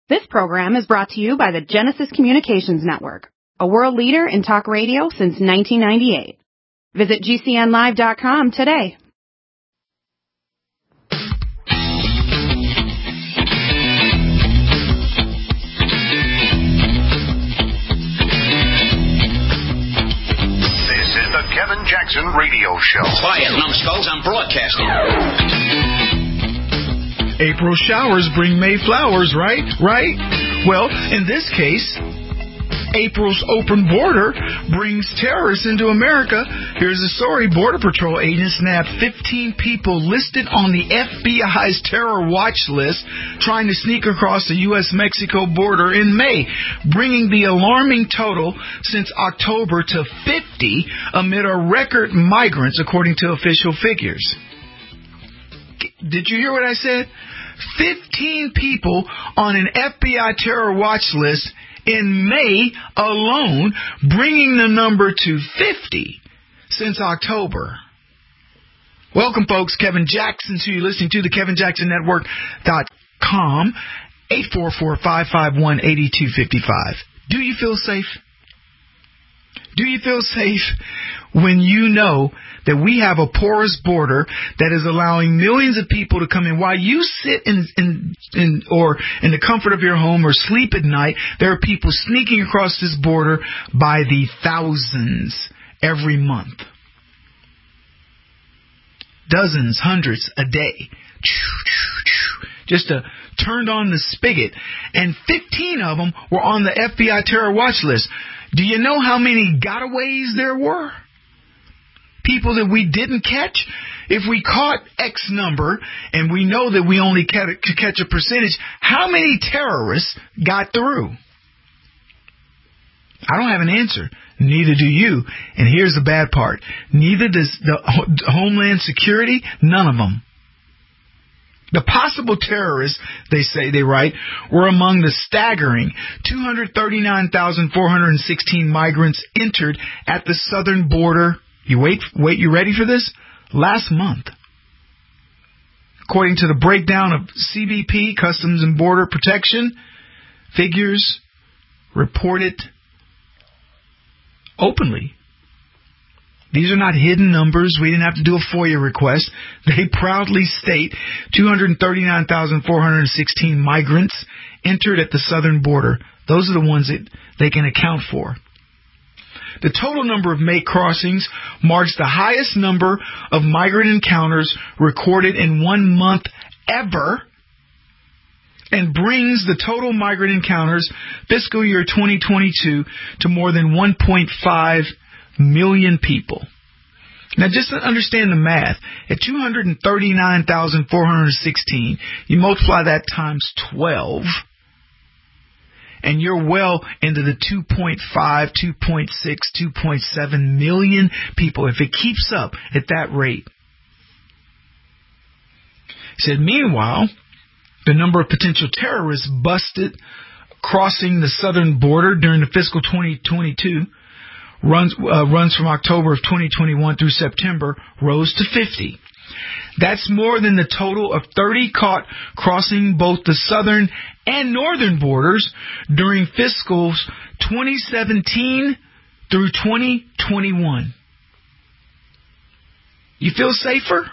This program is brought to you by the Genesis Communications Network, a world leader in talk radio since 1998. Visit GCNlive.com today. This is the Kevin Jackson Radio Show. Quiet, numbskulls, I'm broadcasting. April showers bring May flowers, right? Right? Well, in this case, April's open border brings terrorists into America. Here's the story. Border Patrol agents nabbed 15 people listed on the FBI's terror watch list trying to sneak across the U.S.-Mexico border in May, bringing the alarming total since October to 50 amid a record migrants, according to official figures. Did you hear what I said? 15 people on an FBI terror watch list in May alone, bringing the number to 50 since October. Welcome, folks. Kevin Jackson to you, listening to the KevinJacksonNetwork.com, 844-551-8255. Do you feel safe? Do you feel safe when you know that we have a porous border that is allowing millions of people to come in? While you sit in the comfort of your home or sleep at night, there are people sneaking across this border by the thousands every month. Dozens, hundreds a day. Just turned on the spigot. And 15 of them were on the FBI terror watch list. Do you know how many gotaways there were? People that we didn't catch? If we caught X number, and we know that we only could catch a percentage, how many terrorists got through? I don't have an answer. Neither do you. And here's the bad part. Neither does the Homeland Security. None of them. The possible terrorists, they write, were among the staggering 239,416 migrants entered at the southern border. You ready for this? Last month. According to the breakdown of CBP, Customs and Border Protection, figures reported openly. These are not hidden numbers. We didn't have to do a FOIA request. They proudly state 239,416 migrants entered at the southern border. Those are the ones that they can account for. The total number of May crossings marks the highest number of migrant encounters recorded in 1 month ever, and brings the total migrant encounters fiscal year 2022 to more than 1.5 million people. Now, just to understand the math, at 239,416, you multiply that times 12, and you're well into the 2.5, 2.6, 2.7 million people if it keeps up at that rate. He said, meanwhile, the number of potential terrorists busted crossing the southern border during the fiscal 2022 runs from October of 2021 through September rose to 50. That's more than the total of 30 caught crossing both the southern and northern borders during fiscals 2017 through 2021. You feel safer?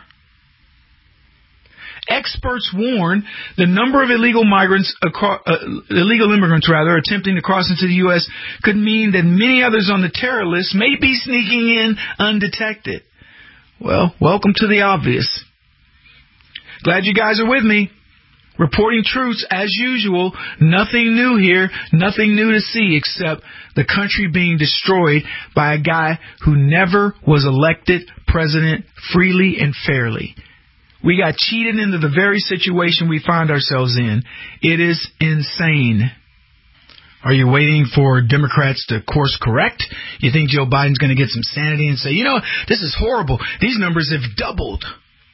Experts warn the number of illegal immigrants attempting to cross into the U.S. could mean that many others on the terror list may be sneaking in undetected. Well, welcome to the obvious. Glad you guys are with me. Reporting truths as usual. Nothing new here. Nothing new to see except the country being destroyed by a guy who never was elected president freely and fairly. We got cheated into the very situation we find ourselves in. It is insane. Are you waiting for Democrats to course correct? You think Joe Biden's going to get some sanity and say, you know, this is horrible. These numbers have doubled.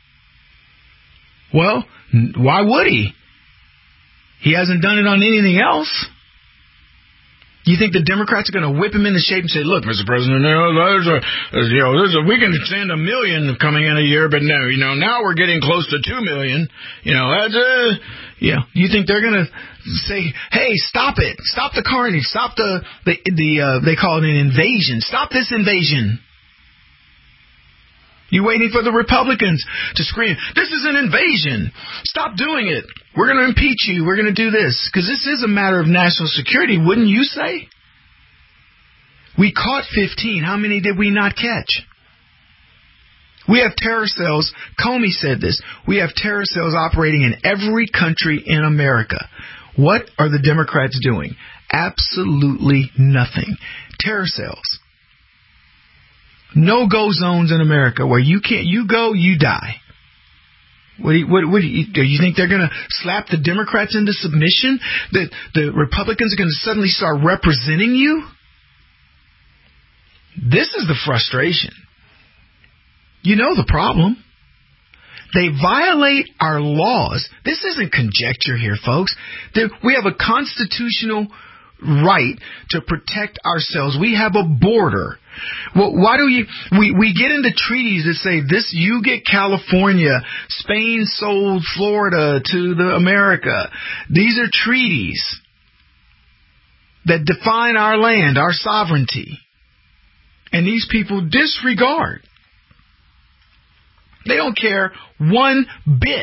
Well, why would he? He hasn't done it on anything else. You think the Democrats are going to whip him into shape and say, look, Mr. President, we can stand 1 million coming in a year, but no, now we're getting close to 2 million. You think they're going to say, hey, stop it. Stop the carnage. Stop they call it an invasion. Stop this invasion. You waiting for the Republicans to scream, this is an invasion. Stop doing it. We're going to impeach you. We're going to do this. Because this is a matter of national security, wouldn't you say? We caught 15. How many did we not catch? We have terror cells. Comey said this. We have terror cells operating in every country in America. What are the Democrats doing? Absolutely nothing. Terror cells. No-go zones in America where you go, you die. Do you think they're going to slap the Democrats into submission? That the Republicans are going to suddenly start representing you? This is the frustration. You know the problem. They violate our laws. This isn't conjecture here, folks. We have a constitutional right to protect ourselves. We have a border. Well, why do we get into treaties that say this, you get California, Spain sold Florida to America. These are treaties that define our land, our sovereignty. And these people disregard. They don't care one bit.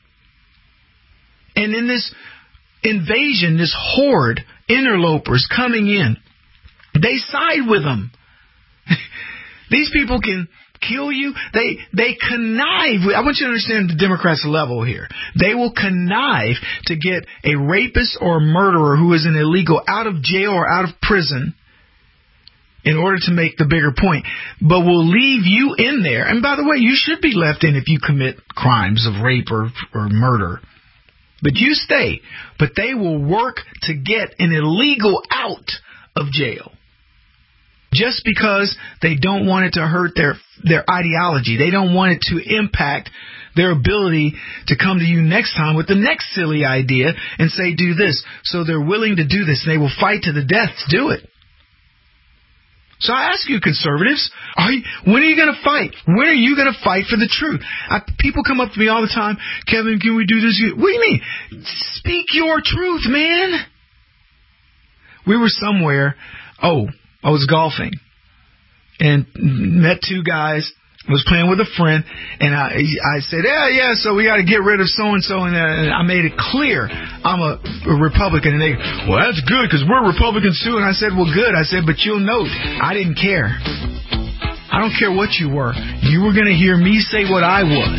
And in this invasion, this horde, interlopers coming in, they side with them. These people can kill you. They connive. I want you to understand the Democrats' level here. They will connive to get a rapist or a murderer who is an illegal out of jail or out of prison in order to make the bigger point. But will leave you in there. And by the way, you should be left in if you commit crimes of rape or murder. But you stay. But they will work to get an illegal out of jail. Just because they don't want it to hurt their ideology. They don't want it to impact their ability to come to you next time with the next silly idea and say, do this. So they're willing to do this. And they will fight to the death to do it. So I ask you, conservatives, when are you going to fight? When are you going to fight for the truth? People come up to me all the time, Kevin, can we do this? What do you mean? Speak your truth, man. We were somewhere. I was golfing and met two guys. I was playing with a friend, and I said, yeah, so we got to get rid of so-and-so, and I made it clear I'm a Republican. And they, well, that's good because we're Republicans too. And I said, well, good. I said, but you'll note, I didn't care. I don't care what you were. You were going to hear me say what I was.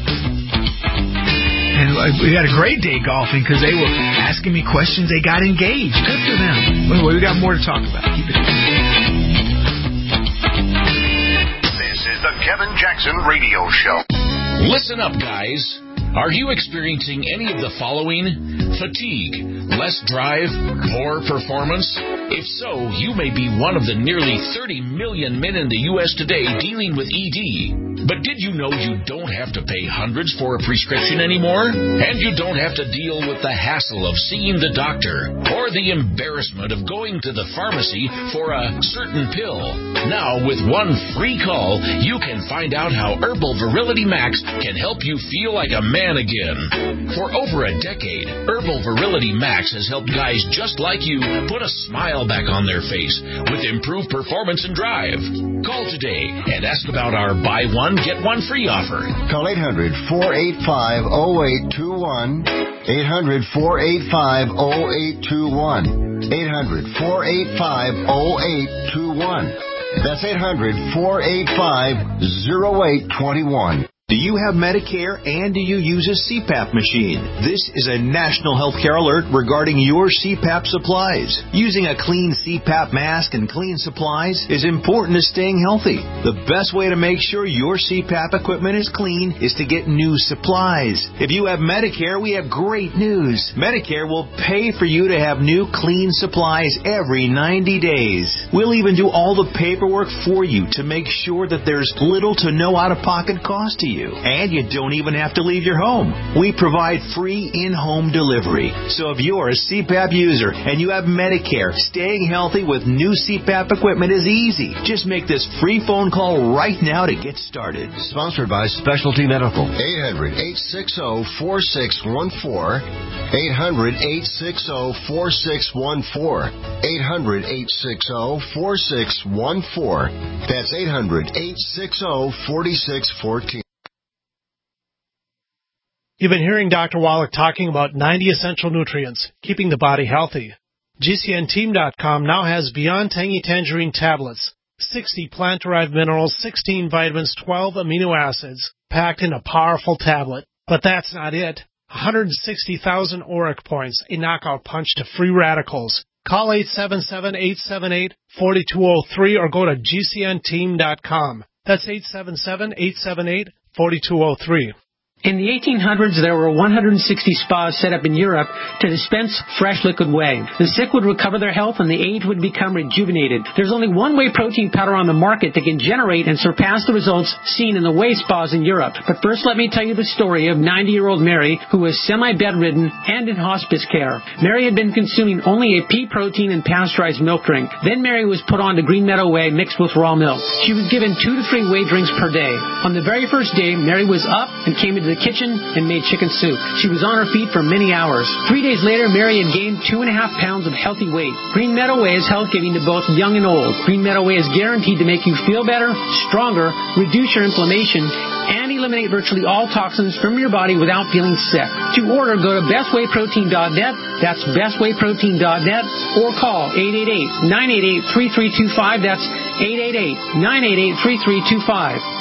And we had a great day golfing because they were asking me questions. They got engaged. Good for them. Anyway, we got more to talk about. Keep it going. The Kevin Jackson Radio Show. Listen up, guys. Are you experiencing any of the following? Fatigue, less drive, poor performance? If so, you may be one of the nearly 30 million men in the U.S. today dealing with ED. But did you know you don't have to pay hundreds for a prescription anymore? And you don't have to deal with the hassle of seeing the doctor or the embarrassment of going to the pharmacy for a certain pill. Now, with one free call, you can find out how Herbal Virility Max can help you feel like a man again. For over a decade, Herbal Virility Max has helped guys just like you put a smile back on their face with improved performance and drive. Call today and ask about our buy one, get one free offer. Call 800-485-0821. 800-485-0821. 800-485-0821. That's 800-485-0821. Do you have Medicare and do you use a CPAP machine? This is a national healthcare alert regarding your CPAP supplies. Using a clean CPAP mask and clean supplies is important to staying healthy. The best way to make sure your CPAP equipment is clean is to get new supplies. If you have Medicare, we have great news. Medicare will pay for you to have new clean supplies every 90 days. We'll even do all the paperwork for you to make sure that there's little to no out-of-pocket cost to you. you. And you don't even have to leave your home. We provide free in-home delivery. So if you're a CPAP user and you have Medicare, staying healthy with new CPAP equipment is easy. Just make this free phone call right now to get started. Sponsored by Specialty Medical. 800-860-4614. 800-860-4614. 800-860-4614. That's 800-860-4614. You've been hearing Dr. Wallach talking about 90 essential nutrients, keeping the body healthy. GCNteam.com now has Beyond Tangy Tangerine tablets, 60 plant-derived minerals, 16 vitamins, 12 amino acids, packed in a powerful tablet. But that's not it. 160,000 ORAC points, a knockout punch to free radicals. Call 877-878-4203 or go to GCNteam.com. That's 877-878-4203. In the 1800s, there were 160 spas set up in Europe to dispense fresh liquid whey. The sick would recover their health and the aged would become rejuvenated. There's only one whey protein powder on the market that can generate and surpass the results seen in the whey spas in Europe. But first, let me tell you the story of 90-year-old Mary, who was semi-bedridden and in hospice care. Mary had been consuming only a pea protein and pasteurized milk drink. Then Mary was put on to Green Meadow Whey mixed with raw milk. She was given 2 to 3 whey drinks per day. On the very first day, Mary was up and came into the kitchen and made chicken soup. She was on her feet for many hours. 3 days later, Mary had gained 2.5 pounds of healthy weight. Green Meadow Whey is health-giving to both young and old. Green Meadow Whey is guaranteed to make you feel better, stronger, reduce your inflammation, and eliminate virtually all toxins from your body without feeling sick. To order, go to bestwayprotein.net. That's bestwayprotein.net, or call 888-988-3325. That's 888-988-3325.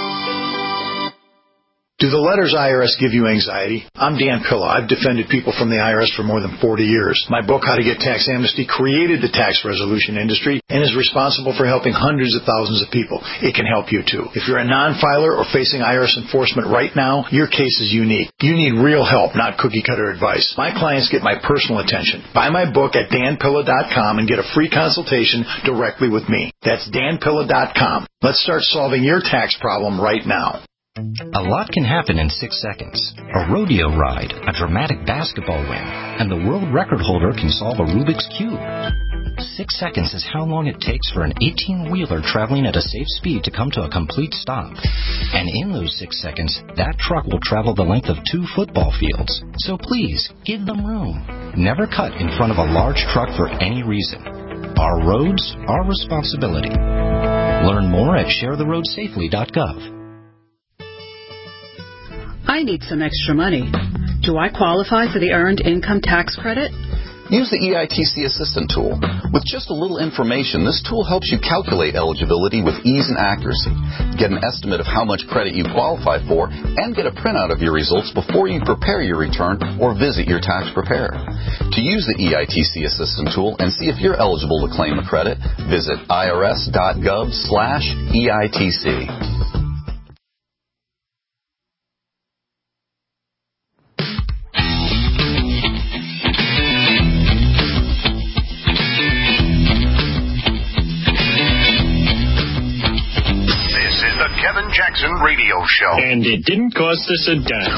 Do the letters IRS give you anxiety? I'm Dan Pilla. I've defended people from the IRS for more than 40 years. My book, How to Get Tax Amnesty, created the tax resolution industry and is responsible for helping hundreds of thousands of people. It can help you too. If you're a non-filer or facing IRS enforcement right now, your case is unique. You need real help, not cookie-cutter advice. My clients get my personal attention. Buy my book at danpilla.com and get a free consultation directly with me. That's danpilla.com. Let's start solving your tax problem right now. A lot can happen in 6 seconds. A rodeo ride, a dramatic basketball win, and the world record holder can solve a Rubik's Cube. 6 seconds is how long it takes for an 18-wheeler traveling at a safe speed to come to a complete stop. And in those 6 seconds, that truck will travel the length of 2 football fields. So please, give them room. Never cut in front of a large truck for any reason. Our roads, our responsibility. Learn more at sharetheroadsafely.gov. I need some extra money. Do I qualify for the Earned Income Tax Credit? Use the EITC Assistant tool. With just a little information, this tool helps you calculate eligibility with ease and accuracy. Get an estimate of how much credit you qualify for and get a printout of your results before you prepare your return or visit your tax preparer. To use the EITC Assistant tool and see if you're eligible to claim a credit, visit irs.gov/EITC. Kevin Jackson Radio Show. And it didn't cost us a dime.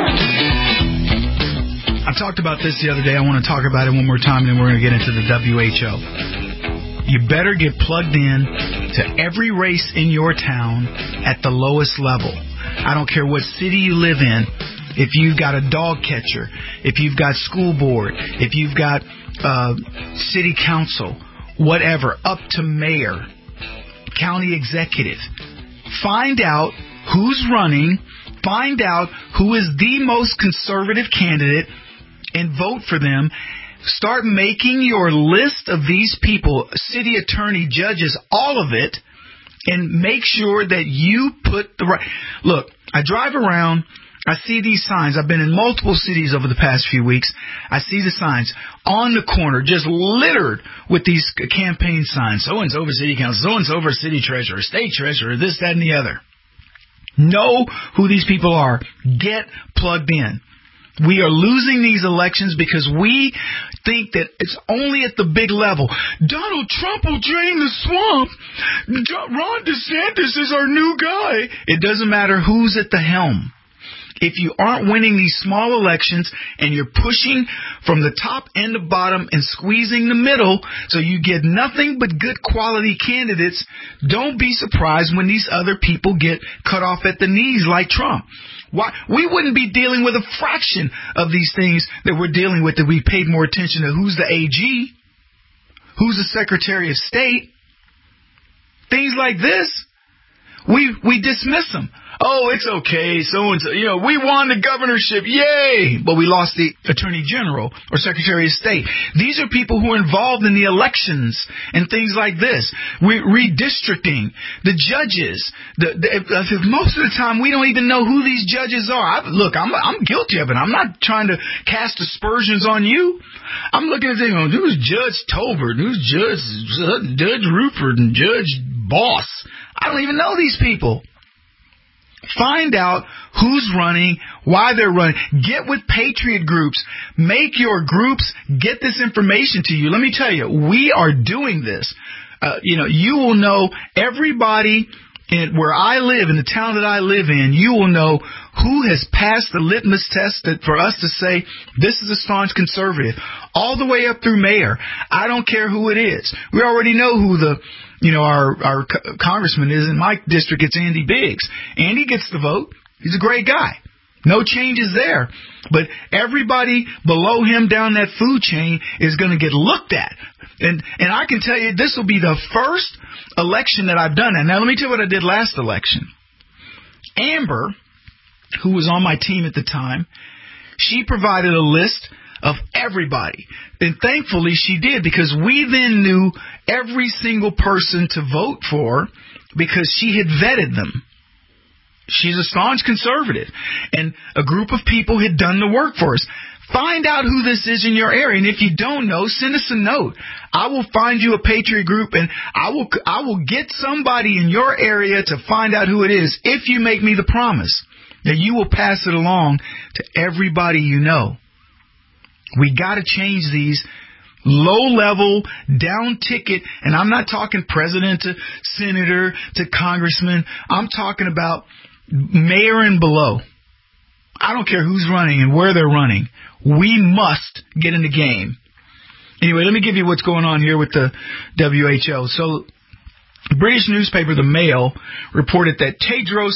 I talked about this the other day. I want to talk about it one more time, and then we're going to get into the WHO. You better get plugged in to every race in your town at the lowest level. I don't care what city you live in. If you've got a dog catcher, if you've got school board, if you've got city council, whatever, up to mayor, county executive, find out who's running, find out who is the most conservative candidate, and vote for them. Start making your list of these people, city attorney, judges, all of it, and make sure that you put the right... Look, I drive around, I see these signs. I've been in multiple cities over the past few weeks. I see the signs on the corner, just littered with these campaign signs. So-and-so for city council, so-and-so for city treasurer, state treasurer, this, that, and the other. Know who these people are. Get plugged in. We are losing these elections because we think that it's only at the big level. Donald Trump will drain the swamp. Ron DeSantis is our new guy. It doesn't matter who's at the helm. If you aren't winning these small elections and you're pushing from the top and the bottom and squeezing the middle so you get nothing but good quality candidates, don't be surprised when these other people get cut off at the knees like Trump. Why? We wouldn't be dealing with a fraction of these things that we're dealing with if we paid more attention to who's the AG, who's the Secretary of State. Things like this, we dismiss them. Oh, it's okay, so-and-so, we won the governorship, yay! But we lost the Attorney General or Secretary of State. These are people who are involved in the elections and things like this. Redistricting, the judges. Most of the time, we don't even know who these judges are. I'm guilty of it. I'm not trying to cast aspersions on you. I'm looking at things, who's Judge Tolbert, who's Judge Rupert, and Judge Boss. I don't even know these people. Find out who's running, why they're running. Get with patriot groups. Make your groups get this information to you. Let me tell you, we are doing this. You will know everybody where I live, in the town that I live in, you will know who has passed the litmus test for us to say this is a staunch conservative, all the way up through mayor. I don't care who it is. We already know who our congressman is. In my district, it's Andy Biggs. Andy gets the vote. He's a great guy. No changes there. But everybody below him down that food chain is going to get looked at. And I can tell you, this will be the first election that I've done. And now let me tell you what I did last election. Amber, who was on my team at the time, she provided a list of everybody. And thankfully she did, because we then knew every single person to vote for because she had vetted them. She's a staunch conservative, and a group of people had done the work for us. Find out who this is in your area, and if you don't know, send us a note. I will find you a patriot group, and I will get somebody in your area to find out who it is if you make me the promise that you will pass it along to everybody you know. We got to change these low-level, down-ticket, and I'm not talking president to senator to congressman. I'm talking about mayor and below. I don't care who's running and where they're running. We must get in the game. Anyway, let me give you what's going on here with the WHO. So, the British newspaper, The Mail, reported that Tedros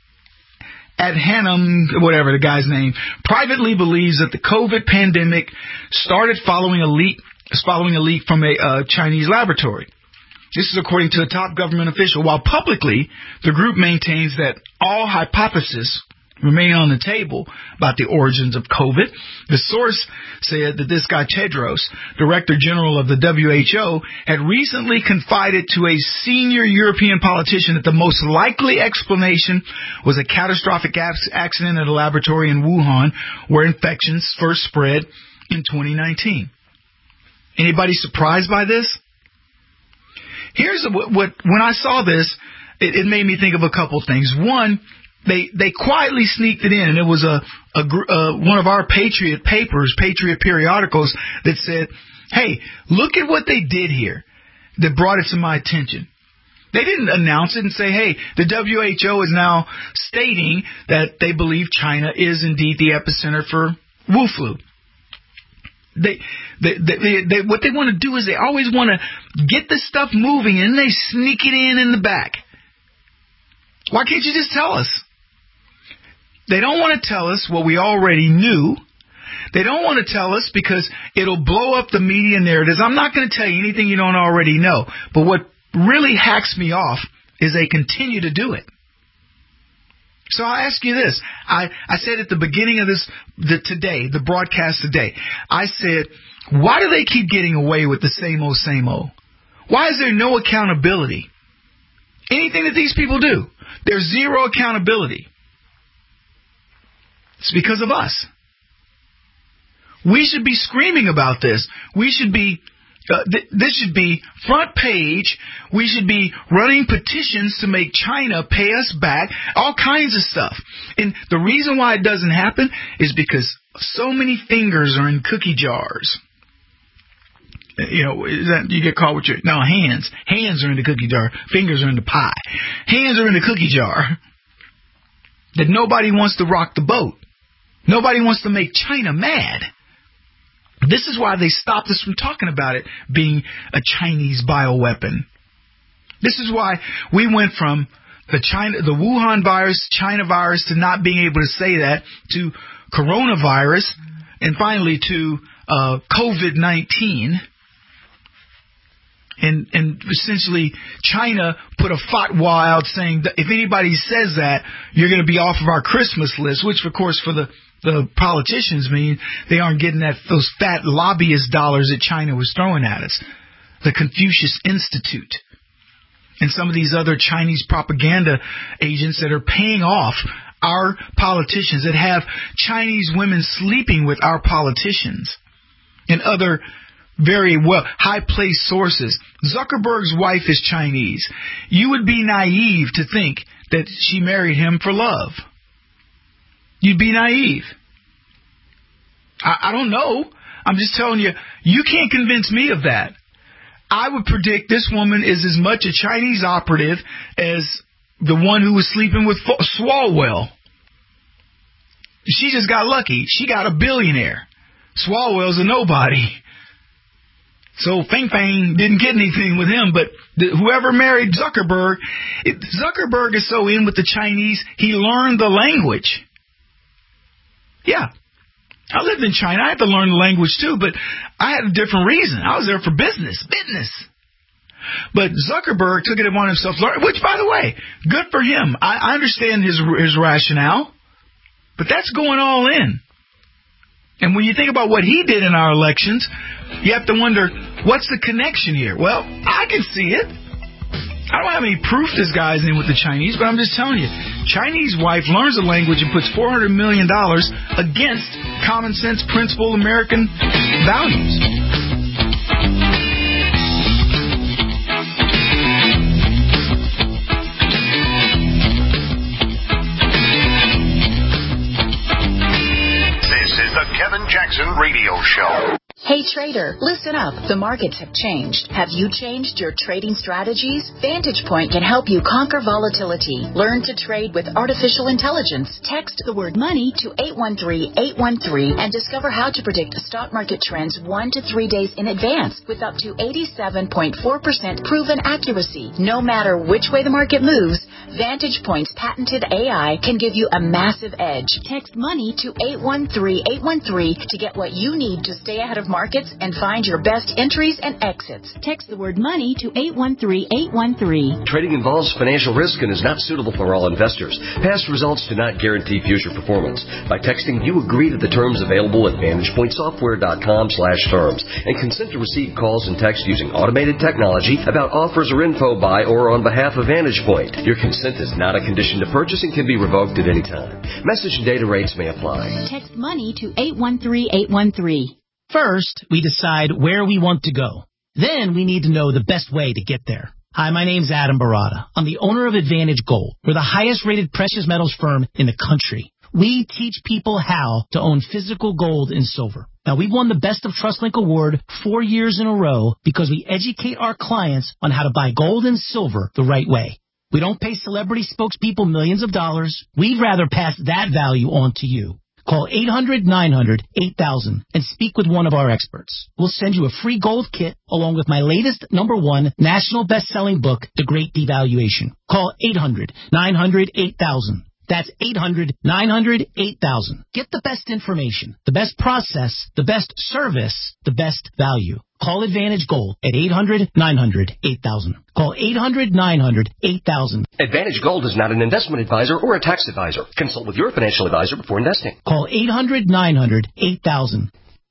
Adhanom, whatever the guy's name, privately believes that the COVID pandemic started following a leak from a Chinese laboratory. This is according to a top government official, while publicly the group maintains that all hypotheses remain on the table about the origins of COVID. The source said that this guy Tedros, Director General of the WHO, had recently confided to a senior European politician that the most likely explanation was a catastrophic accident at a laboratory in Wuhan where infections first spread in 2019. Anybody surprised by this? Here's what when I saw this, it made me think of a couple things. One, they quietly sneaked it in, and it was one of our Patriot papers, Patriot periodicals, that said, hey, look at what they did here that brought it to my attention. They didn't announce it and say, hey, the WHO is now stating that they believe China is indeed the epicenter for Wu flu. What they want to do is they always want to get the stuff moving, and they sneak it in the back. Why can't you just tell us? They don't want to tell us what we already knew. They don't want to tell us because it'll blow up the media narratives. I'm not going to tell you anything you don't already know. But what really hacks me off is they continue to do it. So I ask you this. I said at the beginning of the broadcast today, I said, why do they keep getting away with the same old? Why is there no accountability? Anything that these people do, there's zero accountability. It's because of us. We should be screaming about this. We should be This should be front page. We should be running petitions to make China pay us back, all kinds of stuff. And the reason why it doesn't happen is because so many fingers are in cookie jars. You get caught with hands. Hands are in the cookie jar. Fingers are in the pie. Hands are in the cookie jar. That nobody wants to rock the boat. Nobody wants to make China mad. This is why they stopped us from talking about it being a Chinese bioweapon. This is why we went from the Wuhan virus, China virus, to not being able to say that, to coronavirus, and finally to COVID-19. And essentially, China put a fatwa out saying that if anybody says that, you're going to be off of our Christmas list, which, of course, for the politicians mean they aren't getting those fat lobbyist dollars that China was throwing at us. The Confucius Institute and some of these other Chinese propaganda agents that are paying off our politicians, that have Chinese women sleeping with our politicians and other very high-placed sources. Zuckerberg's wife is Chinese. You would be naive to think that she married him for love. You'd be naive. I don't know. I'm just telling you, you can't convince me of that. I would predict this woman is as much a Chinese operative as the one who was sleeping with Swalwell. She just got lucky. She got a billionaire. Swalwell's a nobody. So Feng Feng didn't get anything with him, but whoever married Zuckerberg is so in with the Chinese, he learned the language. Yeah. I lived in China. I had to learn the language too, but I had a different reason. I was there for business. But Zuckerberg took it upon himself, which, by the way, good for him. I understand his rationale, but that's going all in. And when you think about what he did in our elections, you have to wonder, what's the connection here? Well, I can see it. I don't have any proof this guy's in with the Chinese, but I'm just telling you, Chinese wife learns the language and puts $400 million against common sense, principled American values. This is the Kevin Jackson Radio Show. Hey trader, listen up. The markets have changed. Have you changed your trading strategies? Vantage Point can help you conquer volatility. Learn to trade with artificial intelligence. Text the word money to 813-813 and discover how to predict stock market trends 1 to 3 days in advance with up to 87.4% proven accuracy. No matter which way the market moves, Vantage Point's patented AI can give you a massive edge. Text money to 813-813 to get what you need to stay ahead of markets and find your best entries and exits. Text the word money to 813-813. Trading involves financial risk and is not suitable for all investors. Past results do not guarantee future performance. By texting, you agree to the terms available at VantagePointSoftware.com/terms and consent to receive calls and texts using automated technology about offers or info by or on behalf of Vantage Point. Your consent is not a condition to purchase and can be revoked at any time. Message and data rates may apply. Text money to 813-813. First, we decide where we want to go. Then we need to know the best way to get there. Hi, my name's Adam Barada. I'm the owner of Advantage Gold. We're the highest rated precious metals firm in the country. We teach people how to own physical gold and silver. Now, we've won the Best of TrustLink Award 4 years in a row because we educate our clients on how to buy gold and silver the right way. We don't pay celebrity spokespeople millions of dollars. We'd rather pass that value on to you. Call 800-900-8000 and speak with one of our experts. We'll send you a free gold kit along with my latest #1 national best-selling book, The Great Devaluation. Call 800-900-8000. That's 800-900-8000. Get the best information, the best process, the best service, the best value. Call Advantage Gold at 800-900-8000. Call 800-900-8000. Advantage Gold is not an investment advisor or a tax advisor. Consult with your financial advisor before investing. Call 800-900-8000.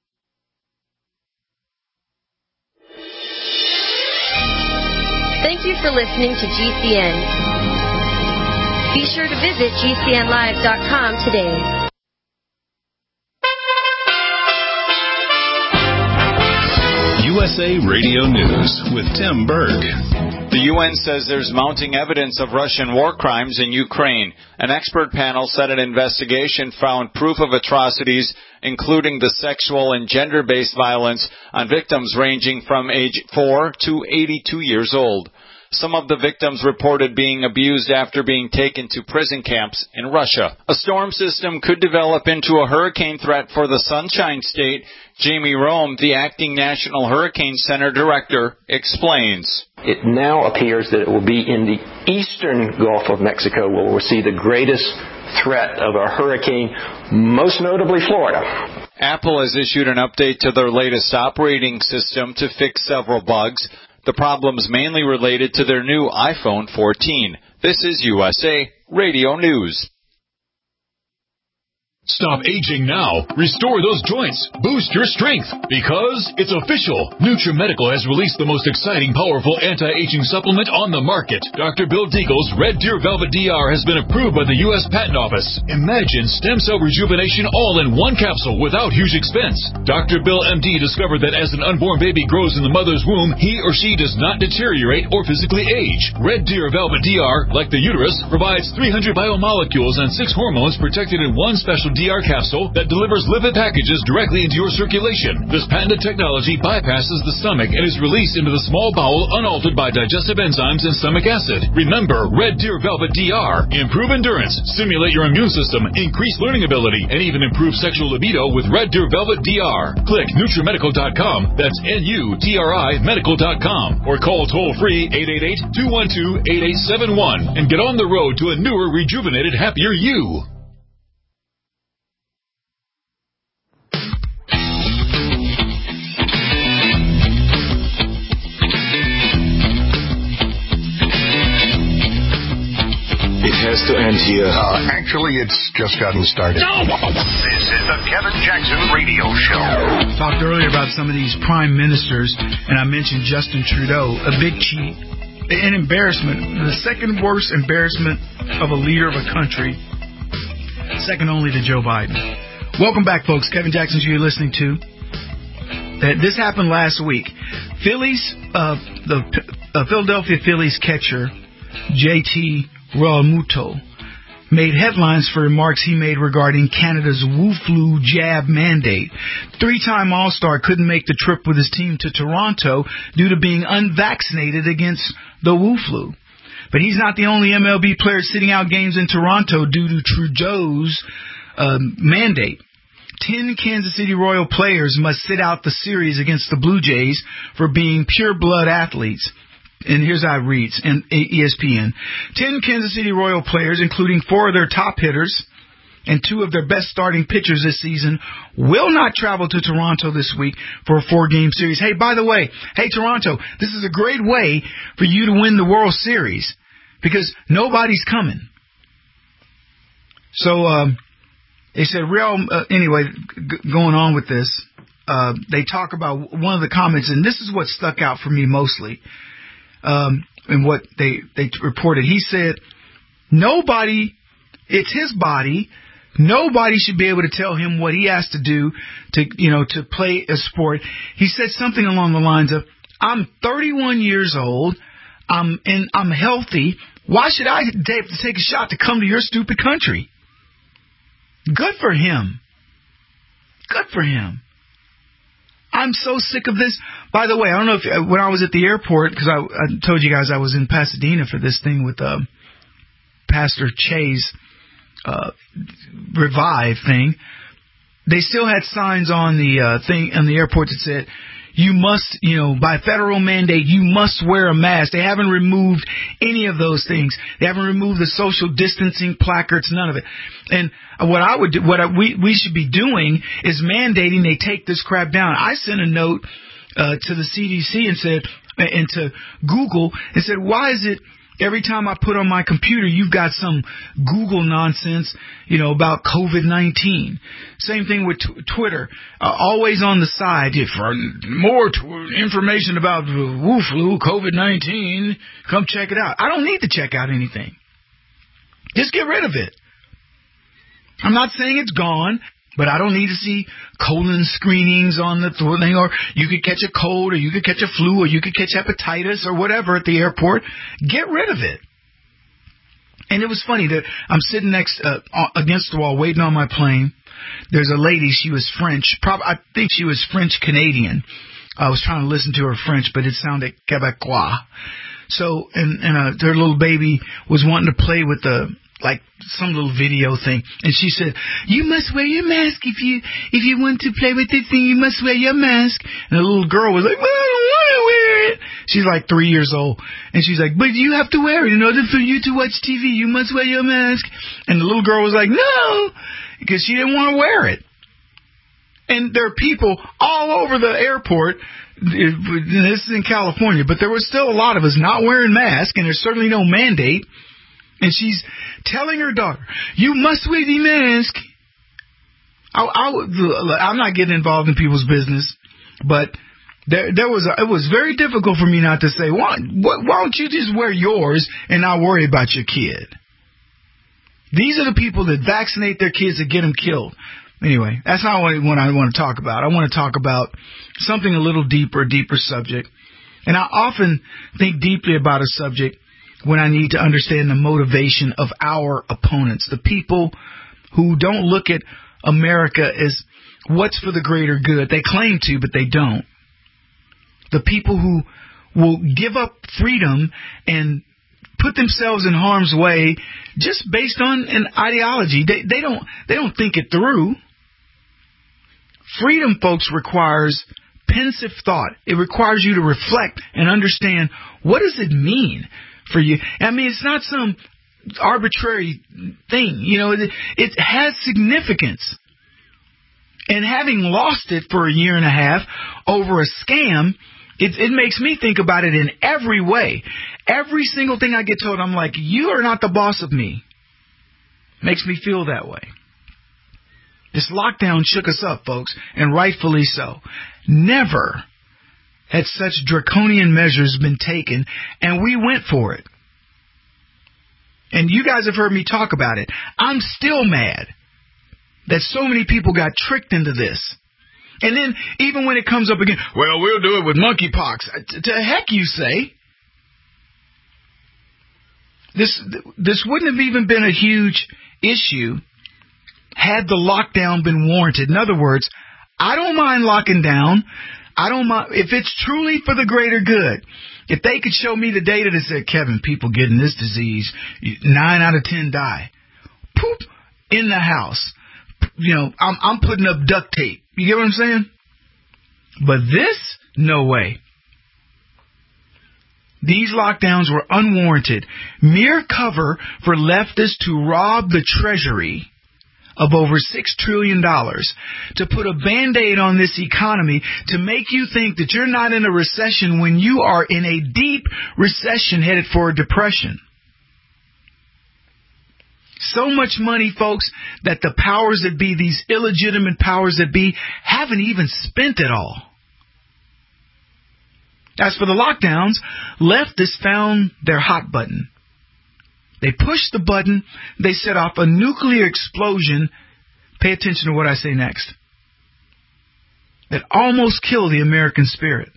Thank you for listening to GCN. Be sure to visit GCNlive.com today. You USA Radio News with Tim Berg. The UN says there's mounting evidence of Russian war crimes in Ukraine. An expert panel said an investigation found proof of atrocities, including the sexual and gender-based violence on victims ranging from age 4 to 82 years old. Some of the victims reported being abused after being taken to prison camps in Russia. A storm system could develop into a hurricane threat for the Sunshine State. Jamie Rome, the acting National Hurricane Center director, explains. It now appears that it will be in the eastern Gulf of Mexico where we'll see the greatest threat of a hurricane, most notably Florida. Apple has issued an update to their latest operating system to fix several bugs. The problem's mainly related to their new iPhone 14. This is USA Radio News. Stop aging now. Restore those joints. Boost your strength. Because it's official. NutriMedical has released the most exciting, powerful anti-aging supplement on the market. Dr. Bill Deagle's Red Deer Velvet DR has been approved by the U.S. Patent Office. Imagine stem cell rejuvenation all in one capsule without huge expense. Dr. Bill MD discovered that as an unborn baby grows in the mother's womb, he or she does not deteriorate or physically age. Red Deer Velvet DR, like the uterus, provides 300 biomolecules and 6 hormones protected in one special DR capsule that delivers lipid packages directly into your circulation. This patented technology bypasses the stomach and is released into the small bowel unaltered by digestive enzymes and stomach acid. Remember, Red Deer Velvet DR. Improve endurance, stimulate your immune system, increase learning ability, and even improve sexual libido with Red Deer Velvet DR. Click NutriMedical.com, that's NUTRI Medical.com, or call toll-free 888-212-8871 and get on the road to a newer, rejuvenated, happier you. Has to end here. Actually, it's just gotten started. No! This is the Kevin Jackson Radio Show. Talked earlier about some of these prime ministers, and I mentioned Justin Trudeau, a big cheat, an embarrassment, the second worst embarrassment of a leader of a country, second only to Joe Biden. Welcome back, folks. Kevin Jackson, you're listening to. This happened last week. The Philadelphia Phillies catcher, JT Realmuto, made headlines for remarks he made regarding Canada's Wu flu jab mandate. 3-time All-Star couldn't make the trip with his team to Toronto due to being unvaccinated against the Wu flu. But he's not the only MLB player sitting out games in Toronto due to Trudeau's mandate. 10 Kansas City Royal players must sit out the series against the Blue Jays for being pure-blood athletes. And here's how it reads in ESPN. 10 Kansas City Royal players, including 4 of their top hitters and 2 of their best starting pitchers this season, will not travel to Toronto this week for a 4-game series. Hey, by the way, Toronto, this is a great way for you to win the World Series because nobody's coming. So they said, anyway, going on with this, they talk about one of the comments, and this is what stuck out for me mostly. And what they reported, he said, it's his body. Nobody should be able to tell him what he has to do to play a sport. He said something along the lines of, I'm 31 years old. I'm healthy. Why should I have to take a shot to come to your stupid country? Good for him. Good for him. I'm so sick of this. By the way, I don't know if when I was at the airport, because I told you guys I was in Pasadena for this thing with Pastor Che's Revive thing. They still had signs on the thing on the airport that said, you must, by federal mandate, you must wear a mask. They haven't removed any of those things. They haven't removed the social distancing placards, none of it. And we should be doing is mandating they take this crap down. I sent a note to the CDC and to Google and said, why is it every time I put on my computer, you've got some Google nonsense, about COVID-19. Same thing with Twitter. Always on the side, for more information about Wu flu, COVID-19, come check it out. I don't need to check out anything. Just get rid of it. I'm not saying it's gone. But I don't need to see colon screenings on the thing, or you could catch a cold, or you could catch a flu, or you could catch hepatitis, or whatever at the airport. Get rid of it. And it was funny that I'm sitting next against the wall waiting on my plane. There's a lady, she was French. I think she was French-Canadian. I was trying to listen to her French, but it sounded Quebecois. So, and their little baby was wanting to play with some little video thing, and she said, "You must wear your mask if you want to play with this thing. You must wear your mask." And the little girl was like, "Well, I don't want to wear it." She's like 3 years old, and she's like, "But you have to wear it in order for you to watch TV. You must wear your mask." And the little girl was like, "No," because she didn't want to wear it. And there are people all over the airport. This is in California, but there was still a lot of us not wearing masks, and there's certainly no mandate. And she's telling her daughter, "You must wear the mask." I'm not getting involved in people's business, but it was very difficult for me not to say, why don't you just wear yours and not worry about your kid? These are the people that vaccinate their kids that get them killed. Anyway, that's not what I want to talk about. I want to talk about something a little deeper, a deeper subject. And I often think deeply about a subject when I need to understand the motivation of our opponents, the people who don't look at America as what's for the greater good. They claim to, but they don't. The people who will give up freedom and put themselves in harm's way just based on an ideology. They don't think it through. Freedom, folks, requires pensive thought. It requires you to reflect and understand, what does it mean for you? I mean, it's not some arbitrary thing. You know, it has significance. And having lost it for a year and a half over a scam, it makes me think about it in every way. Every single thing I get told, I'm like, you are not the boss of me. Makes me feel that way. This lockdown shook us up, folks, and rightfully so. Never had such draconian measures been taken, and we went for it. And you guys have heard me talk about it. I'm still mad that so many people got tricked into this. And then, even when it comes up again, well, we'll do it with monkeypox. To heck you say. This wouldn't have even been a huge issue had the lockdown been warranted. In other words, I don't mind locking down. I don't mind if it's truly for the greater good. If they could show me the data that said, Kevin, people getting this disease, 9 out of 10 die. Poop, in the house. You know, I'm putting up duct tape. You get what I'm saying? But this, no way. These lockdowns were unwarranted. Mere cover for leftists to rob the Treasury of over $6 trillion, to put a Band-Aid on this economy, to make you think that you're not in a recession when you are in a deep recession headed for a depression. So much money, folks, that the powers that be, these illegitimate powers that be, haven't even spent it all. As for the lockdowns, leftists found their hot button. They pushed the button. They set off a nuclear explosion. Pay attention to what I say next. That almost killed the American spirit.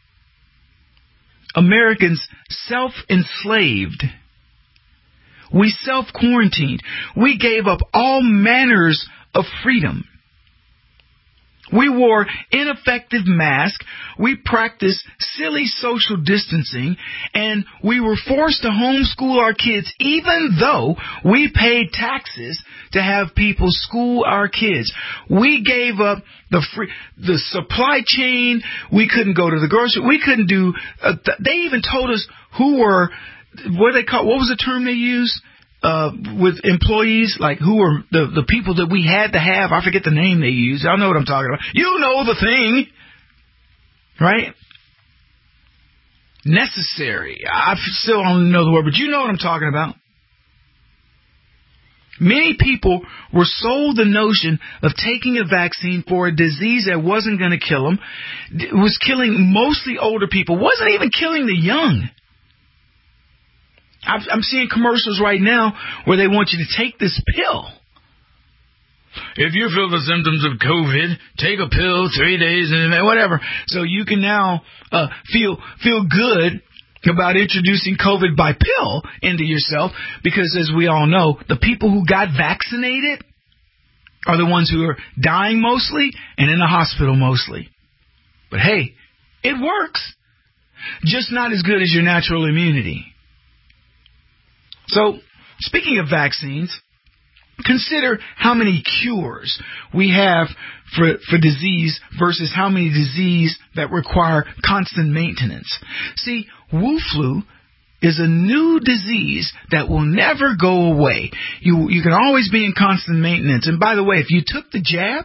Americans self-enslaved. We self-quarantined. We gave up all manners of freedom. We wore ineffective masks. We practiced silly social distancing. And we were forced to homeschool our kids, even though we paid taxes to have people school our kids. We gave up the supply chain. We couldn't go to the grocery. We couldn't do... they even told us who were... What was the term they used? With employees, like who were the people that we had to have. I forget the name they used. I know what I'm talking about. You know the thing, right? Necessary. I still don't know the word, but you know what I'm talking about. Many people were sold the notion of taking a vaccine for a disease that wasn't going to kill them. It was killing mostly older people. Wasn't even killing the young. I'm seeing commercials right now where they want you to take this pill if you feel the symptoms of COVID, take a pill 3 days and whatever. So you can now feel good about introducing COVID by pill into yourself, because as we all know, the people who got vaccinated are the ones who are dying mostly and in the hospital mostly. But hey, it works. Just not as good as your natural immunity. So, speaking of vaccines, consider how many cures we have for disease versus how many disease that require constant maintenance. See, Wu flu is a new disease that will never go away. You can always be in constant maintenance. And by the way, if you took the jab,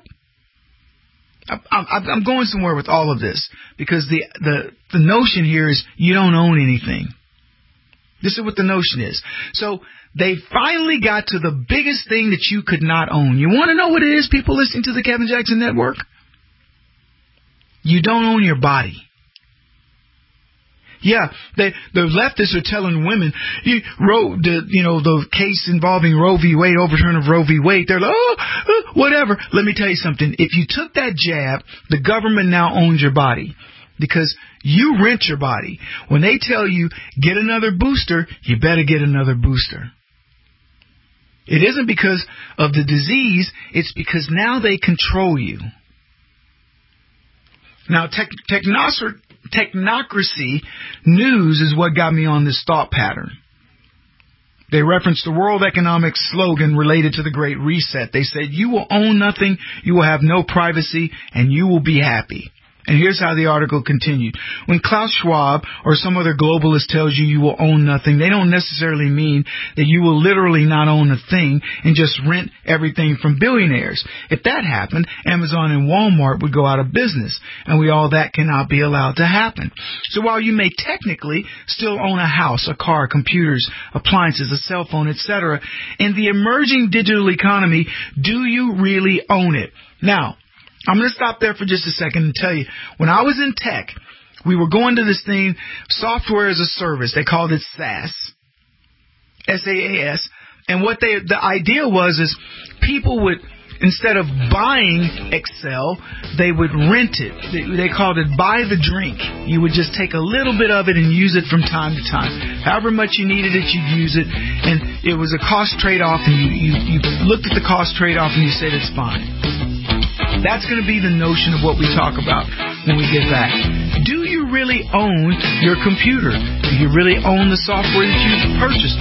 I'm going somewhere with all of this, because the notion here is you don't own anything. This is what the notion is. So they finally got to the biggest thing that you could not own. You want to know what it is, people listening to the Kevin Jackson Network? You don't own your body. Yeah, the leftists are telling women, the case involving Roe v. Wade, overturn of Roe v. Wade, they're like, whatever. Let me tell you something. If you took that jab, the government now owns your body, because you rent your body. When they tell you, get another booster, you better get another booster. It isn't because of the disease, it's because now they control you. Now, technocracy news is what got me on this thought pattern. They referenced the World Economic slogan related to the Great Reset. They said, you will own nothing, you will have no privacy, and you will be happy. And here's how the article continued. When Klaus Schwab or some other globalist tells you will own nothing, they don't necessarily mean that you will literally not own a thing and just rent everything from billionaires. If that happened, Amazon and Walmart would go out of business, and that cannot be allowed to happen. So while you may technically still own a house, a car, computers, appliances, a cell phone, etc., in the emerging digital economy, do you really own it? Now, I'm going to stop there for just a second and tell you, when I was in tech, we were going to this thing, software as a service. They called it SaaS, SaaS. And what the idea was is people would, instead of buying Excel, they would rent it. They called it buy the drink. You would just take a little bit of it and use it from time to time. However much you needed it, you'd use it. And it was a cost trade-off, and you looked at the cost trade-off and you said it's fine. That's going to be the notion of what we talk about when we get back. Do you really own your computer? Do you really own the software that you purchased?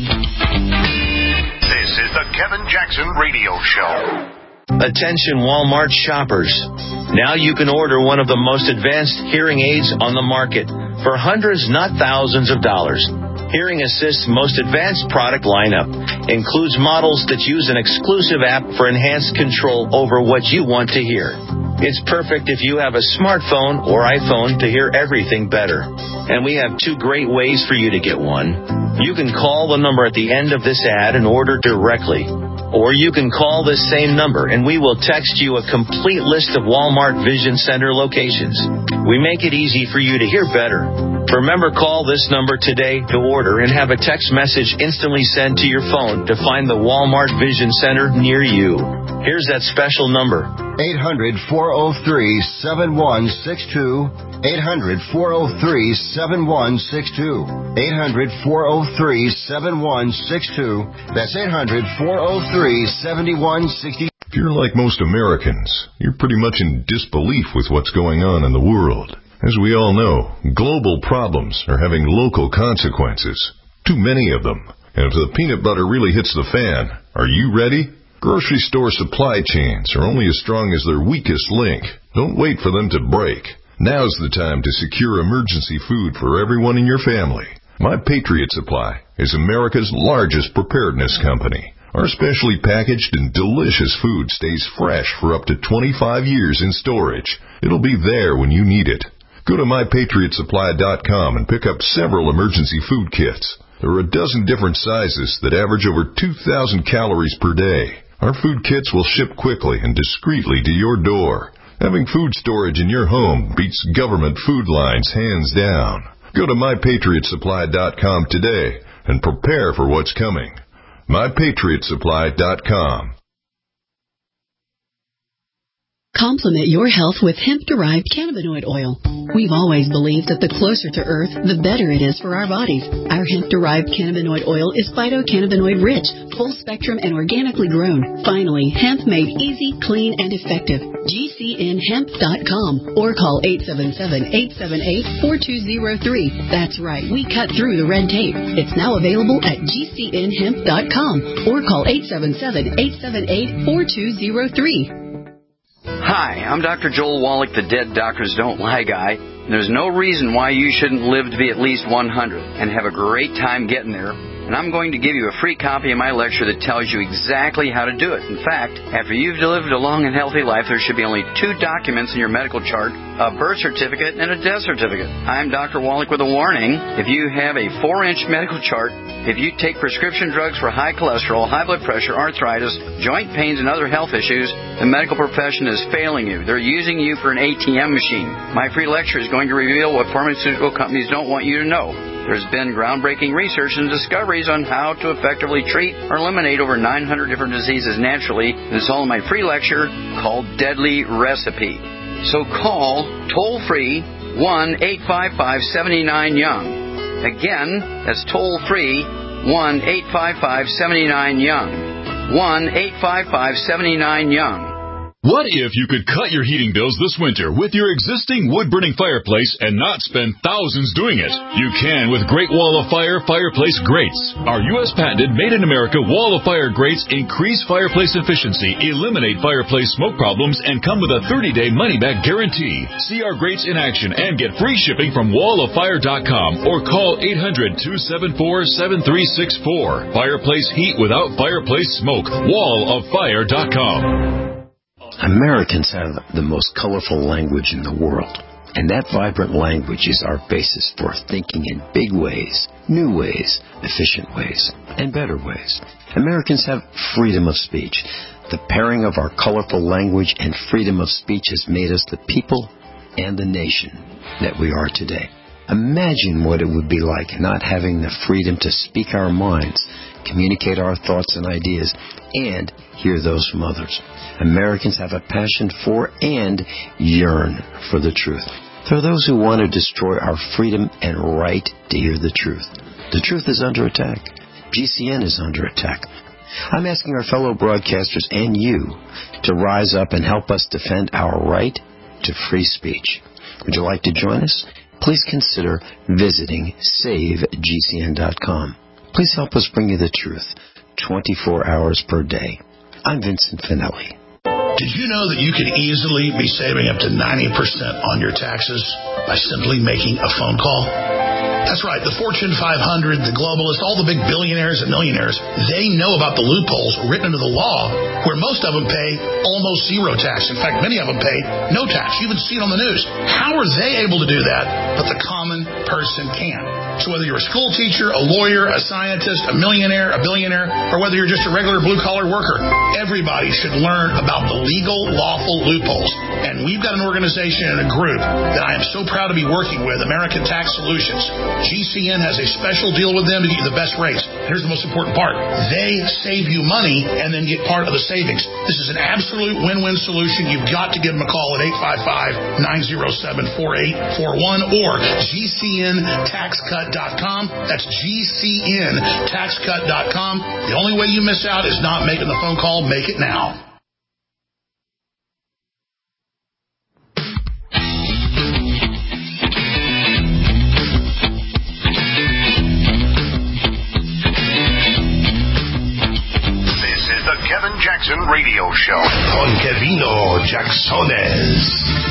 This is the Kevin Jackson Radio Show. Attention Walmart shoppers. Now you can order one of the most advanced hearing aids on the market for hundreds, not thousands of dollars. Hearing Assist's most advanced product lineup includes models that use an exclusive app for enhanced control over what you want to hear. It's perfect if you have a smartphone or iPhone to hear everything better. And we have 2 great ways for you to get one. You can call the number at the end of this ad and order directly. Or you can call this same number and we will text you a complete list of Walmart Vision Center locations. We make it easy for you to hear better. Remember, call this number today to order and have a text message instantly sent to your phone to find the Walmart Vision Center near you. Here's that special number. 800-403-7162. 800-403-7162. 800-403-7162. That's 800-403-7162. If you're like most Americans, you're pretty much in disbelief with what's going on in the world. As we all know, global problems are having local consequences. Too many of them. And if the peanut butter really hits the fan, are you ready? Grocery store supply chains are only as strong as their weakest link. Don't wait for them to break. Now's the time to secure emergency food for everyone in your family. My Patriot Supply is America's largest preparedness company. Our specially packaged and delicious food stays fresh for up to 25 years in storage. It'll be there when you need it. Go to MyPatriotSupply.com and pick up several emergency food kits. There are a dozen different sizes that average over 2,000 calories per day. Our food kits will ship quickly and discreetly to your door. Having food storage in your home beats government food lines hands down. Go to MyPatriotSupply.com today and prepare for what's coming. MyPatriotSupply.com. Complement your health with hemp-derived cannabinoid oil. We've always believed that the closer to Earth, the better it is for our bodies. Our hemp-derived cannabinoid oil is phytocannabinoid-rich, full-spectrum, and organically grown. Finally, hemp made easy, clean, and effective. GCNhemp.com or call 877-878-4203. That's right, we cut through the red tape. It's now available at GCNhemp.com or call 877-878-4203. Hi, I'm Dr. Joel Wallach, the Dead Doctors Don't Lie guy. There's no reason why you shouldn't live to be at least 100 and have a great time getting there. And I'm going to give you a free copy of my lecture that tells you exactly how to do it. In fact, after you've lived a long and healthy life, there should be only 2 documents in your medical chart, a birth certificate and a death certificate. I'm Dr. Wallach with a warning. If you have a 4-inch medical chart, if you take prescription drugs for high cholesterol, high blood pressure, arthritis, joint pains, and other health issues, the medical profession is failing you. They're using you for an ATM machine. My free lecture is going to reveal what pharmaceutical companies don't want you to know. There's been groundbreaking research and discoveries on how to effectively treat or eliminate over 900 different diseases naturally. This is all in my free lecture called Deadly Recipe. So call toll-free 1-855-79-YOUNG. Again, that's toll-free 1-855-79-YOUNG. 1-855-79-YOUNG. What if you could cut your heating bills this winter with your existing wood-burning fireplace and not spend thousands doing it? You can with Great Wall of Fire fireplace grates. Our U.S. patented made-in-America Wall of Fire grates increase fireplace efficiency, eliminate fireplace smoke problems, and come with a 30-day money-back guarantee. See our grates in action and get free shipping from walloffire.com or call 800-274-7364. Fireplace heat without fireplace smoke. walloffire.com. Americans have the most colorful language in the world, and that vibrant language is our basis for thinking in big ways, new ways, efficient ways, and better ways. Americans have freedom of speech. The pairing of our colorful language and freedom of speech has made us the people and the nation that we are today. Imagine what it would be like not having the freedom to speak our minds, communicate our thoughts and ideas, and hear those from others. Americans have a passion for and yearn for the truth. There are those who want to destroy our freedom and right to hear the truth. The truth is under attack. GCN is under attack. I'm asking our fellow broadcasters and you to rise up and help us defend our right to free speech. Would you like to join us? Please consider visiting SaveGCN.com. Please help us bring you the truth 24 hours per day. I'm Vincent Finelli. Did you know that you could easily be saving up to 90% on your taxes by simply making a phone call? That's right. The Fortune 500, the globalists, all the big billionaires and millionaires, they know about the loopholes written into the law where most of them pay almost zero tax. In fact, many of them pay no tax. You even see it on the news. How are they able to do that, but the common person can? So whether you're a school teacher, a lawyer, a scientist, a millionaire, a billionaire, or whether you're just a regular blue-collar worker, everybody should learn about the legal, lawful loopholes. And we've got an organization and a group that I am so proud to be working with, American Tax Solutions. GCN has a special deal with them to get you the best rates. Here's the most important part. They save you money and then get part of the savings. This is an absolute win-win solution. You've got to give them a call at 855-907-4841 or GCNTaxCut.com. That's GCNTaxCut.com. The only way you miss out is not making the phone call. Make it now. Kevin Jackson Radio Show. Con Kevino Jacksones.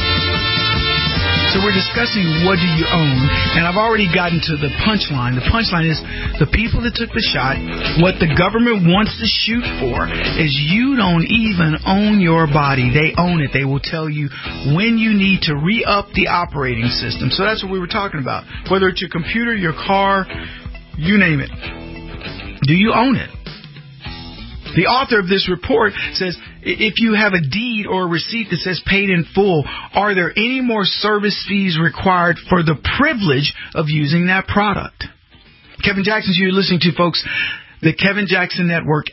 So we're discussing what do you own, and I've already gotten to the punchline. The punchline is the people that took the shot, what the government wants to shoot for is you don't even own your body. They own it. They will tell you when you need to re-up the operating system. So that's what we were talking about. Whether it's your computer, your car, you name it. Do you own it? The author of this report says, if you have a deed or a receipt that says paid in full, are there any more service fees required for the privilege of using that product? Kevin Jackson, you're listening to, folks, The Kevin Jackson Network,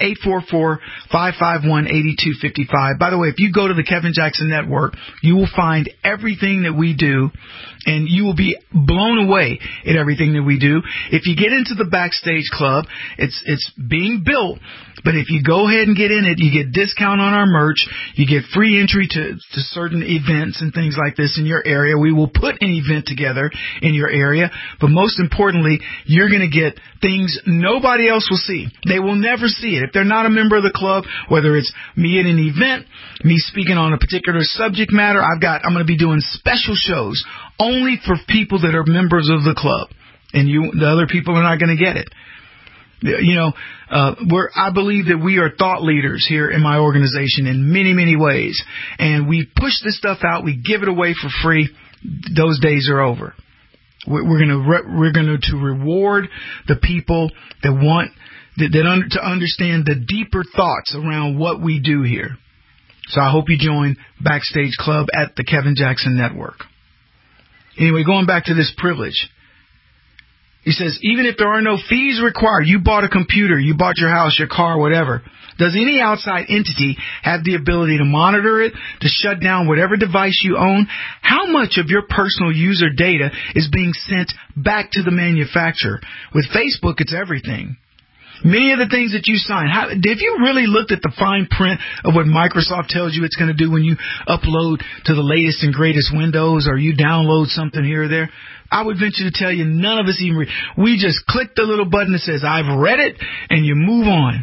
844-551-8255. By the way, if you go to the Kevin Jackson Network, you will find everything that we do, and you will be blown away at everything that we do. If you get into the Backstage Club, it's being built, but if you go ahead and get in it, you get discount on our merch, you get free entry to certain events and things like this in your area. We will put an event together in your area, but most importantly, you're going to get things nobody else will see. They will never see it. If they're not a member of the club, whether it's me at an event, me speaking on a particular subject matter, I'm going to be doing special shows only for people that are members of the club. And the other people are not going to get it. I believe that we are thought leaders here in my organization in many, many ways. And we push this stuff out. We give it away for free. Those days are over. We're going to reward the people that want to understand the deeper thoughts around what we do here. So I hope you join Backstage Club at the Kevin Jackson Network. Anyway, going back to this privilege. He says, even if there are no fees required, you bought a computer, you bought your house, your car, whatever. Does any outside entity have the ability to monitor it, to shut down whatever device you own? How much of your personal user data is being sent back to the manufacturer? With Facebook, it's everything. Many of the things that you sign, have you really looked at the fine print of what Microsoft tells you it's going to do when you upload to the latest and greatest Windows or you download something here or there? I would venture to tell you none of us even read. We just click the little button that says, I've read it, and you move on.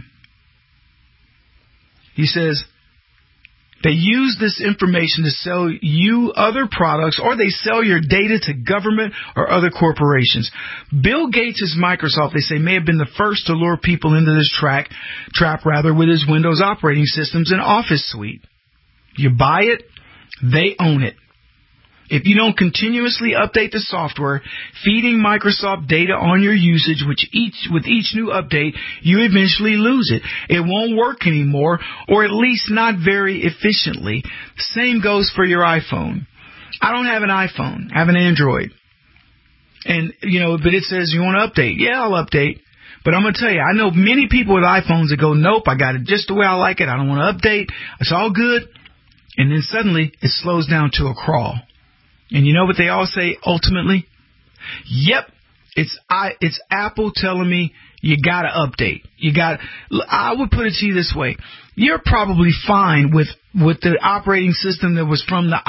He says, they use this information to sell you other products, or they sell your data to government or other corporations. Bill Gates' Microsoft, they say, may have been the first to lure people into this trap with his Windows operating systems and Office suite. You buy it, they own it. If you don't continuously update the software, feeding Microsoft data on your usage, with each new update, you eventually lose it. It won't work anymore, or at least not very efficiently. The same goes for your iPhone. I don't have an iPhone. I have an Android. And, but it says you want to update. Yeah, I'll update. But I'm going to tell you, I know many people with iPhones that go, nope, I got it just the way I like it. I don't want to update. It's all good. And then suddenly it slows down to a crawl. And you know what they all say ultimately? Yep, it's Apple telling me you got to update. I would put it to you this way. You're probably fine with the operating system that was from the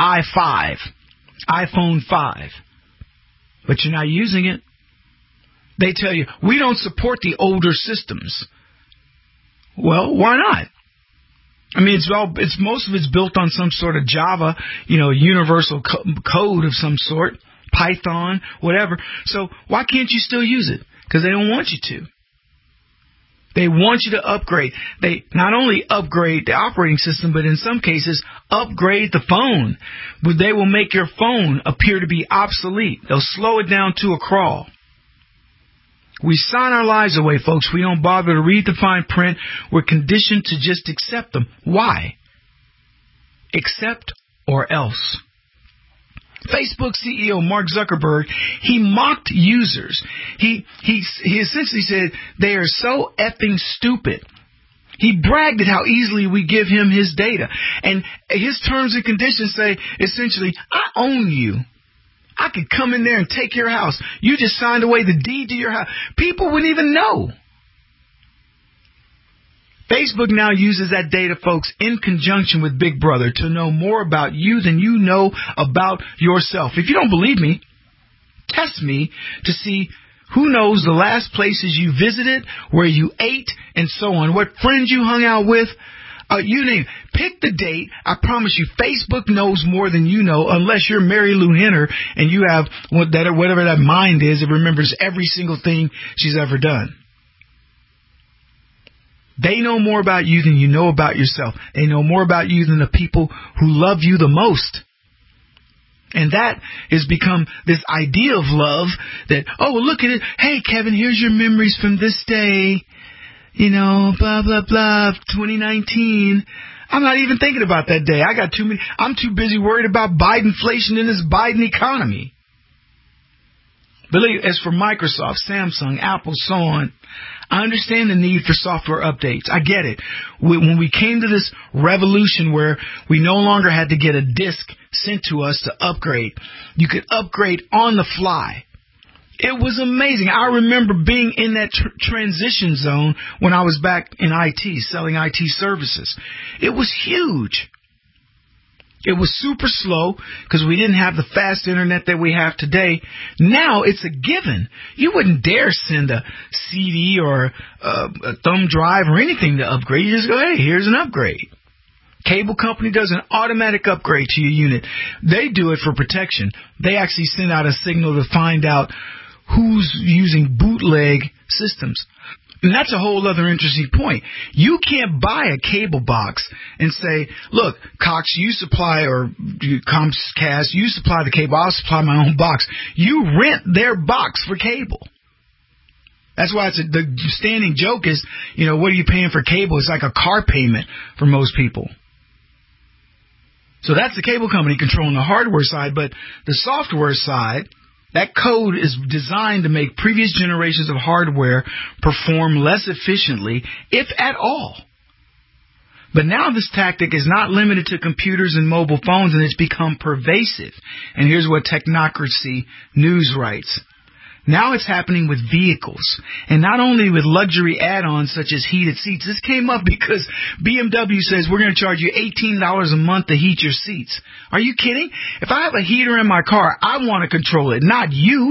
iPhone 5. But you're not using it. They tell you, we don't support the older systems. Well, why not? I mean, most of it's built on some sort of Java, universal code of some sort, Python, whatever. So why can't you still use it? Because they don't want you to. They want you to upgrade. They not only upgrade the operating system, but in some cases, upgrade the phone. But they will make your phone appear to be obsolete. They'll slow it down to a crawl. We sign our lives away, folks. We don't bother to read the fine print. We're conditioned to just accept them. Why? Accept or else. Facebook CEO Mark Zuckerberg, he mocked users. He essentially said they are so effing stupid. He bragged at how easily we give him his data. And his terms and conditions say, essentially, I own you. I could come in there and take your house. You just signed away the deed to your house. People wouldn't even know. Facebook now uses that data, folks, in conjunction with Big Brother to know more about you than you know about yourself. If you don't believe me, test me to see who knows the last places you visited, where you ate, and so on, what friends you hung out with. You name it. Pick the date. I promise you, Facebook knows more than you know, unless you're Mary Lou Henner and you have whatever that mind is that remembers every single thing she's ever done. They know more about you than you know about yourself. They know more about you than the people who love you the most. And that has become this idea of love that, oh, well, look at it. Hey, Kevin, here's your memories from this day. Blah, blah, blah, 2019. I'm not even thinking about that day. I'm too busy worried about Bidenflation and this Biden economy. Believe, as for Microsoft, Samsung, Apple, so on, I understand the need for software updates. I get it. When we came to this revolution where we no longer had to get a disk sent to us to upgrade, you could upgrade on the fly. It was amazing. I remember being in that transition zone when I was back in IT, selling IT services. It was huge. It was super slow because we didn't have the fast internet that we have today. Now it's a given. You wouldn't dare send a CD or a thumb drive or anything to upgrade. You just go, hey, here's an upgrade. Cable company does an automatic upgrade to your unit. They do it for protection. They actually send out a signal to find out who's using bootleg systems. And that's a whole other interesting point. You can't buy a cable box and say, look, Cox, you supply, or Comcast, you supply the cable, I'll supply my own box. You rent their box for cable. That's why the standing joke is, what are you paying for cable? It's like a car payment for most people. So that's the cable company controlling the hardware side, but the software side, that code is designed to make previous generations of hardware perform less efficiently, if at all. But now this tactic is not limited to computers and mobile phones, and it's become pervasive. And here's what Technocracy News writes. Now it's happening with vehicles, and not only with luxury add-ons such as heated seats. This came up because BMW says we're going to charge you $18 a month to heat your seats. Are you kidding? If I have a heater in my car, I want to control it, not you.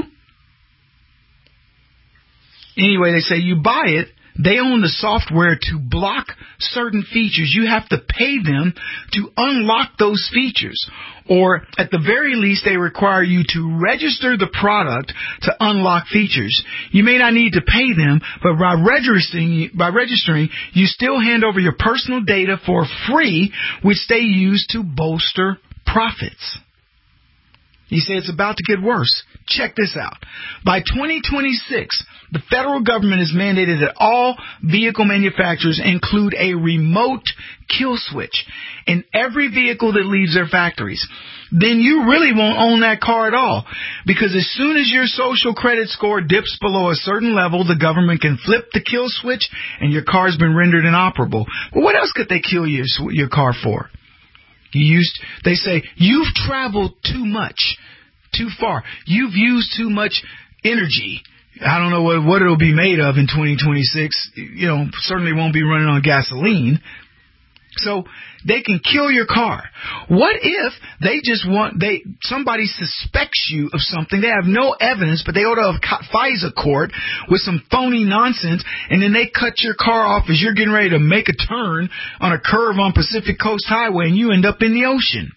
Anyway, they say you buy it. They own the software to block certain features. You have to pay them to unlock those features. Or, at the very least, they require you to register the product to unlock features. You may not need to pay them, but by registering, you still hand over your personal data for free, which they use to bolster profits. You say it's about to get worse. Check this out. By 2026, the federal government has mandated that all vehicle manufacturers include a remote kill switch in every vehicle that leaves their factories. Then you really won't own that car at all. Because as soon as your social credit score dips below a certain level, the government can flip the kill switch and your car's been rendered inoperable. But what else could they kill your car for? They say, you've traveled too much, too far. You've used too much energy. I don't know what it'll be made of in 2026. Certainly won't be running on gasoline. So they can kill your car. What if somebody suspects you of something? They have no evidence, but they go to a FISA court with some phony nonsense, and then they cut your car off as you're getting ready to make a turn on a curve on Pacific Coast Highway, and you end up in the ocean.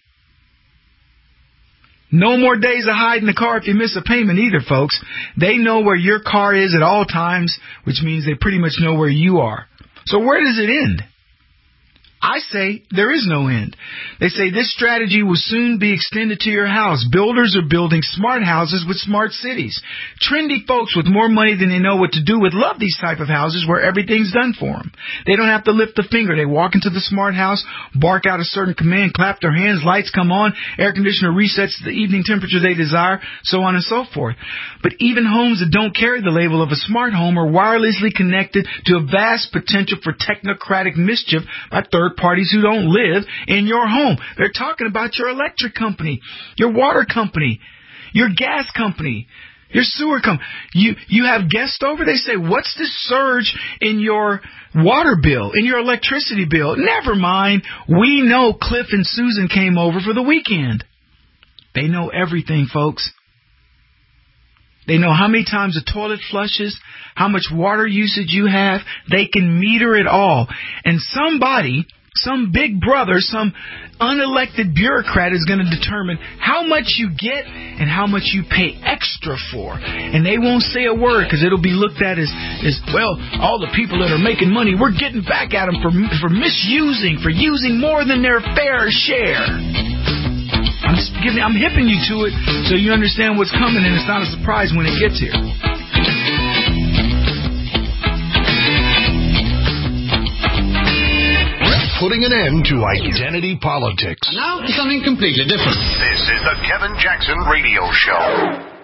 No more days of hiding the car if you miss a payment either, folks. They know where your car is at all times, which means they pretty much know where you are. So where does it end? I say there is no end. They say this strategy will soon be extended to your house. Builders are building smart houses with smart cities. Trendy folks with more money than they know what to do with love these type of houses where everything's done for them. They don't have to lift a finger. They walk into the smart house, bark out a certain command, clap their hands, lights come on, air conditioner resets to the evening temperature they desire, so on and so forth. But even homes that don't carry the label of a smart home are wirelessly connected to a vast potential for technocratic mischief by third parties who don't live in your home. They're talking about your electric company, your water company, your gas company, your sewer company. You have guests over, they say, what's this surge in your water bill, in your electricity bill? Never mind. We know Cliff and Susan came over for the weekend. They know everything, folks. They know how many times the toilet flushes, how much water usage you have. They can meter it all. And somebody, some big brother, some unelected bureaucrat is going to determine how much you get and how much you pay extra for. And they won't say a word because it'll be looked at as, well, all the people that are making money, we're getting back at them for misusing, for using more than their fair share. I'm hipping you to it so you understand what's coming, and it's not a surprise when it gets here. Putting an end to identity politics. And now for something completely different. This is the Kevin Jackson Radio Show.